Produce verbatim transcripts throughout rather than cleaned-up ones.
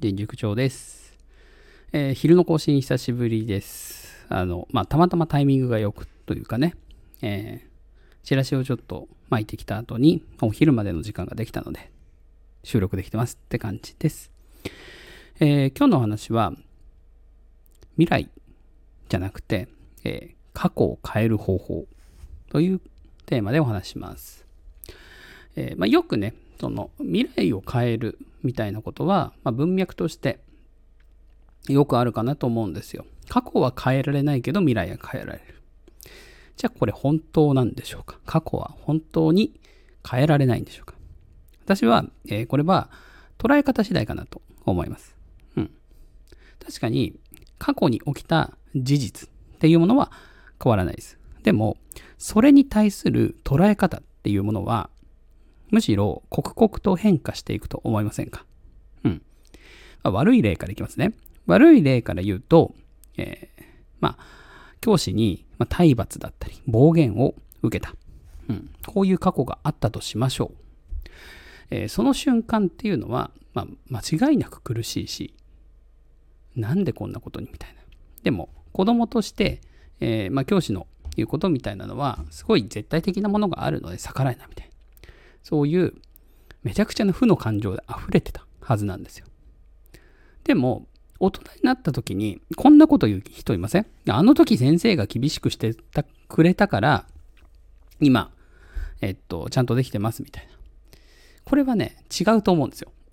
人塾長です。えー昼の更新久しぶりです。あの、まあ、たまたまタイミングがよくというかね、えーチラシをちょっと巻いてきた後に、お昼までの時間ができたので、収録できてますって感じです。えー今日のお話は、未来じゃなくて、えー過去を変える方法というテーマでお話します。えーまあ、よくね、その未来を変えるみたいなことは、まあ、文脈としてよくあるかなと思うんですよ。過去は変えられないけど未来は変えられる。じゃあこれ本当なんでしょうか。過去は本当に変えられないんでしょうか。私は、えーこれは捉え方次第かなと思います。うん。確かに過去に起きた事実っていうものは変わらないです。でも、それに対する捉え方っていうものは、むしろ刻々と変化していくと思いませんか？うん。まあ悪い例からいきますね。悪い例から言うと、えーまあ、教師にまあ体罰だったり暴言を受けた。うん。こういう過去があったとしましょう。えーその瞬間っていうのは、まあ、間違いなく苦しいし、なんでこんなことにみたいな。でも、子供として、えーまあ、教師の言うことみたいなのは、すごい絶対的なものがあるので逆らえないみたいな。そういうめちゃくちゃな負の感情で溢れてたはずなんですよ。でも、大人になった時に、こんなこと言う人いません？あの時先生が厳しくしてたくれたから、今、えっと、ちゃんとできてますみたいな。これはね、違うと思うんですよ。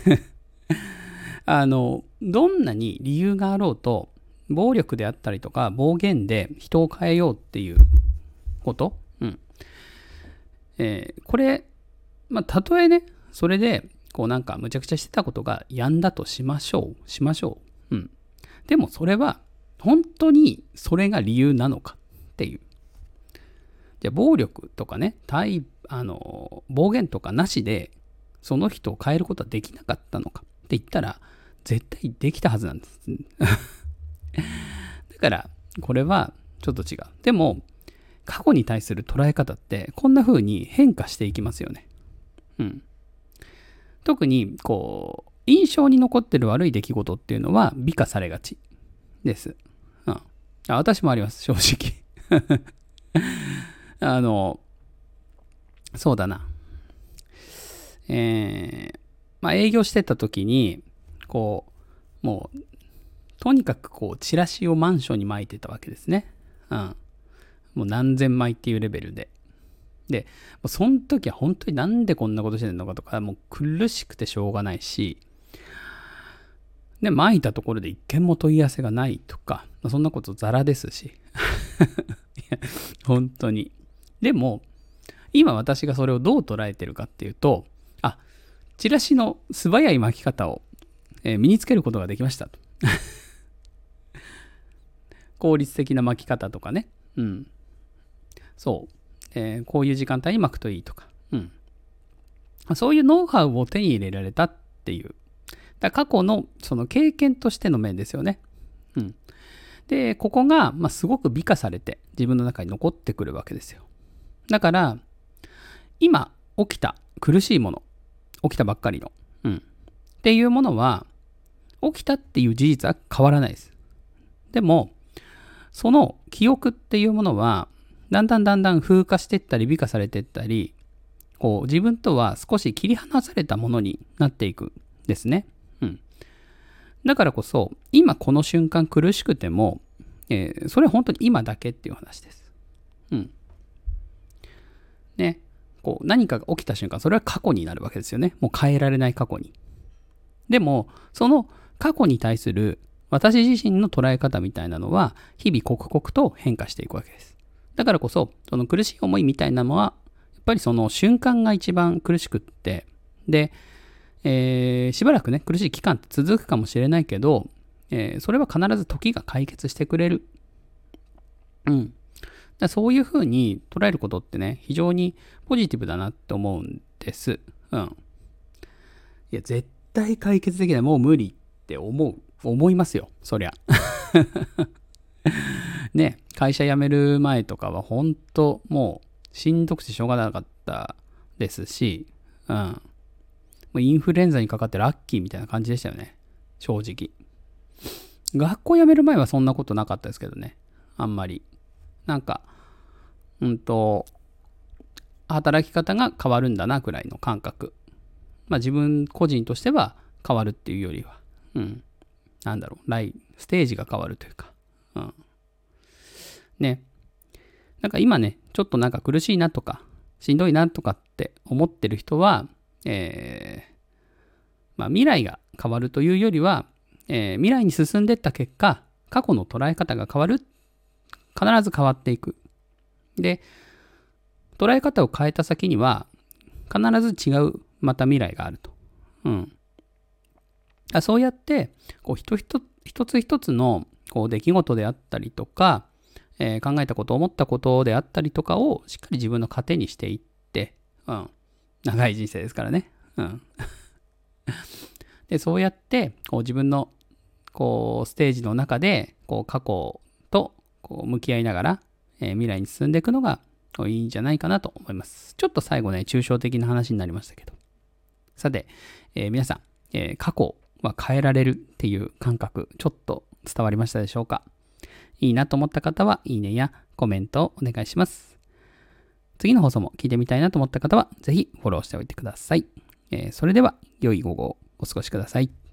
あの、どんなに理由があろうと、暴力であったりとか、暴言で人を変えようっていうこと、うん。えーこれ、まあ、たとえね、それで、こうなんかむちゃくちゃしてたことがやんだとしましょう。しましょう。うん。でもそれは、本当にそれが理由なのかっていう。じゃあ暴力とかね、対、あの、暴言とかなしで、その人を変えることはできなかったのかって言ったら、絶対できたはずなんです。だから、これはちょっと違う。でも、過去に対する捉え方って、こんな風に変化していきますよね。うん。特に、こう、印象に残ってる悪い出来事っていうのは美化されがちです。うん。あ、私もあります、正直。あの、そうだな。えー、まあ営業してた時に、こう、もう、とにかくこう、チラシをマンションに巻いてたわけですね。うん。もう何千枚っていうレベルで。で、もうその時は本当になんでこんなことしてんのかとか、もう苦しくてしょうがないし、で、巻いたところで一件も問い合わせがないとか、まあそんなことザラですし。いや本当に。でも、今私がそれをどう捉えてるかっていうと、あ、チラシの素早い巻き方を、えー身につけることができましたと。効率的な巻き方とかね。うん。そう。えーこういう時間帯に巻くといいとか。うん。そういうノウハウを手に入れられたっていう。だ過去のその経験としての面ですよね。うん。で、ここが、まあ、すごく美化されて自分の中に残ってくるわけですよ。だから、今起きた苦しいもの、起きたばっかりの、うん。っていうものは、起きたっていう事実は変わらないです。でも、その記憶っていうものは、だんだんだんだん風化していったり美化されていったり、こう自分とは少し切り離されたものになっていくんですね。うん。だからこそ、今この瞬間苦しくても、えーそれは本当に今だけっていう話です。うん。ね。こう何かが起きた瞬間、それは過去になるわけですよね。もう変えられない過去に。でも、その過去に対する私自身の捉え方みたいなのは、日々刻々と変化していくわけです。だからこそ、その苦しい思いみたいなのは、やっぱりその瞬間が一番苦しくって、で、えーしばらくね、苦しい期間って続くかもしれないけど、えーそれは必ず時が解決してくれる。うん。だそういう風に捉えることってね、非常にポジティブだなって思うんです。うん。いや、絶対解決できない。もう無理って思う。思いますよ。そりゃ。ね、会社辞める前とかは本当もうしんどくてしょうがなかったですし、うん。もうインフルエンザにかかってラッキーみたいな感じでしたよね。 正直。学校辞める前はそんなことなかったですけどね。あんまり。なんか、うんと、働き方が変わるんだなくらいの感覚。まあ自分個人としては変わるっていうよりは、うん。なんだろう、ライステージが変わるというか。うん。ね。なんか今ね、ちょっとなんか苦しいなとか、しんどいなとかって思ってる人は、えー、まあ未来が変わるというよりは、えー、未来に進んでいった結果、過去の捉え方が変わる。必ず変わっていく。で、捉え方を変えた先には、必ず違うまた未来があると。うん。そうやって、こう一つ一つ一つのこう出来事であったりとか、えー、考えたこと、思ったことであったりとかをしっかり自分の糧にしていって、うん。長い人生ですからね。うん。で、そうやって、こう自分のこうステージの中で、こう過去とこう向き合いながら、えー、未来に進んでいくのがいいんじゃないかなと思います。ちょっと最後ね、抽象的な話になりましたけど。さて、えー、皆さん、えー、過去は変えられるっていう感覚、ちょっと伝わりましたでしょうか？いいなと思った方は、いいねやコメントをお願いします。次の放送も聞いてみたいなと思った方は、ぜひフォローしておいてください。えー、それでは、良い午後をお過ごしください。